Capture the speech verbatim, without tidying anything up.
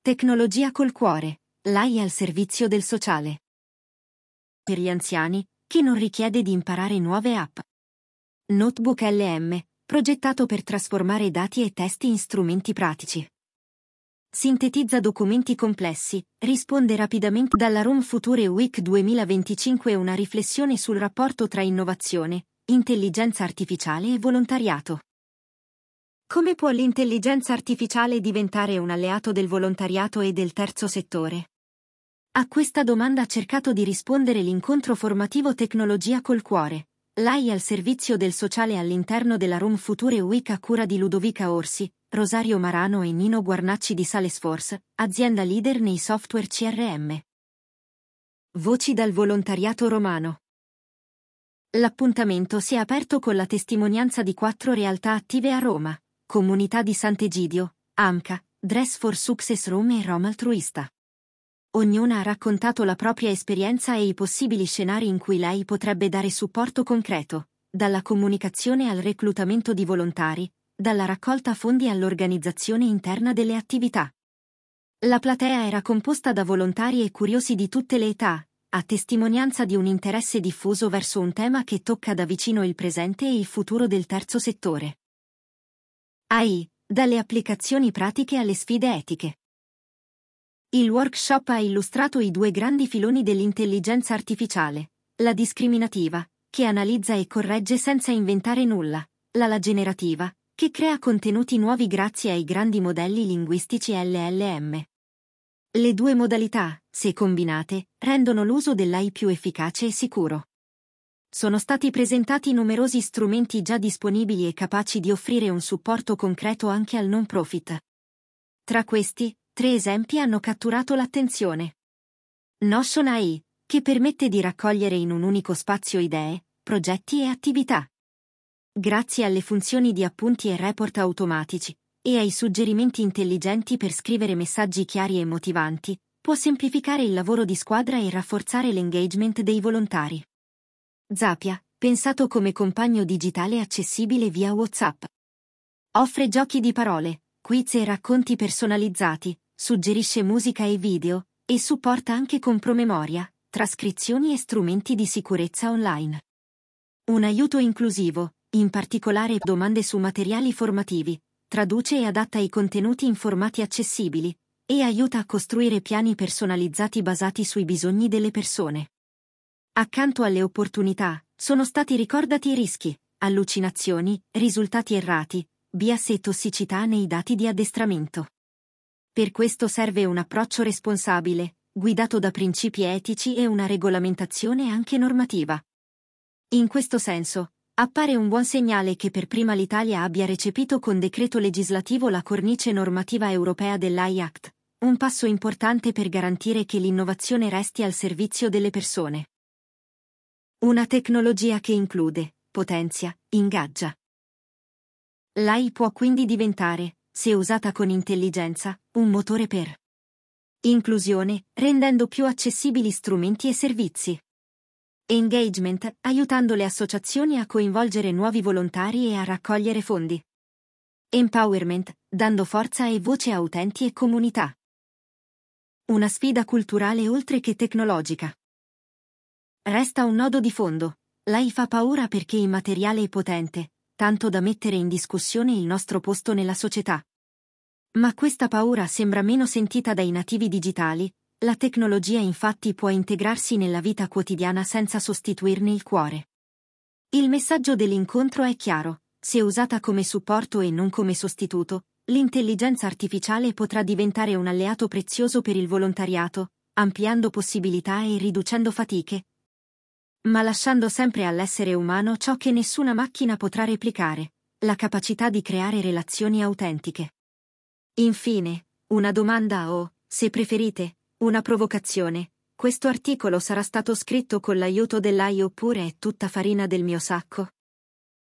Tecnologia col cuore, l'A I al servizio del sociale. Per gli anziani, che non richiede di imparare nuove app. Notebook L M, progettato per trasformare dati e testi in strumenti pratici. Sintetizza documenti complessi, risponde rapidamente. Dalla Room Future Week duemilaventicinque una riflessione sul rapporto tra innovazione, intelligenza artificiale e volontariato. Come può l'intelligenza artificiale diventare un alleato del volontariato e del terzo settore? A questa domanda ha cercato di rispondere l'incontro formativo Tecnologia col cuore, l'A I al servizio del sociale all'interno della Room Future Week a cura di Ludovica Orsi, Rosario Marano e Nino Guarnacci di Salesforce, azienda leader nei software C R M. Voci dal volontariato romano. L'appuntamento si è aperto con la testimonianza di quattro realtà attive a Roma: Comunità di Sant'Egidio, AMCA, Dress for Success Room e Roma Altruista. Ognuna ha raccontato la propria esperienza e i possibili scenari in cui lei potrebbe dare supporto concreto, dalla comunicazione al reclutamento di volontari, dalla raccolta fondi all'organizzazione interna delle attività. La platea era composta da volontari e curiosi di tutte le età, a testimonianza di un interesse diffuso verso un tema che tocca da vicino il presente e il futuro del terzo settore. A I, dalle applicazioni pratiche alle sfide etiche. Il workshop ha illustrato i due grandi filoni dell'intelligenza artificiale: la discriminativa, che analizza e corregge senza inventare nulla, la la generativa, che crea contenuti nuovi grazie ai grandi modelli linguistici L L M. Le due modalità, se combinate, rendono l'uso dell'A I più efficace e sicuro. Sono stati presentati numerosi strumenti già disponibili e capaci di offrire un supporto concreto anche al non profit. Tra questi, tre esempi hanno catturato l'attenzione. Notion A I, che permette di raccogliere in un unico spazio idee, progetti e attività. Grazie alle funzioni di appunti e report automatici, e ai suggerimenti intelligenti per scrivere messaggi chiari e motivanti, può semplificare il lavoro di squadra e rafforzare l'engagement dei volontari. Zapier, pensato come compagno digitale accessibile via WhatsApp. Offre giochi di parole, quiz e racconti personalizzati, suggerisce musica e video, e supporta anche con promemoria, trascrizioni e strumenti di sicurezza online. Un aiuto inclusivo, in particolare domande su materiali formativi, traduce e adatta i contenuti in formati accessibili, e aiuta a costruire piani personalizzati basati sui bisogni delle persone. Accanto alle opportunità, sono stati ricordati i rischi, allucinazioni, risultati errati, bias e tossicità nei dati di addestramento. Per questo serve un approccio responsabile, guidato da principi etici e una regolamentazione anche normativa. In questo senso, appare un buon segnale che per prima l'Italia abbia recepito con decreto legislativo la cornice normativa europea dell'A I Act, un passo importante per garantire che l'innovazione resti al servizio delle persone. Una tecnologia che include, potenzia, ingaggia. L'A I può quindi diventare, se usata con intelligenza, un motore per inclusione, rendendo più accessibili strumenti e servizi. Engagement, aiutando le associazioni a coinvolgere nuovi volontari e a raccogliere fondi. Empowerment, dando forza e voce a utenti e comunità. Una sfida culturale oltre che tecnologica. Resta un nodo di fondo: l'A I fa paura perché immateriale e potente, tanto da mettere in discussione il nostro posto nella società. Ma questa paura sembra meno sentita dai nativi digitali. La tecnologia infatti può integrarsi nella vita quotidiana senza sostituirne il cuore. Il messaggio dell'incontro è chiaro: se usata come supporto e non come sostituto, l'intelligenza artificiale potrà diventare un alleato prezioso per il volontariato, ampliando possibilità e riducendo fatiche, ma lasciando sempre all'essere umano ciò che nessuna macchina potrà replicare: la capacità di creare relazioni autentiche. Infine, una domanda o, se preferite, una provocazione: questo articolo sarà stato scritto con l'aiuto dell'A I oppure è tutta farina del mio sacco?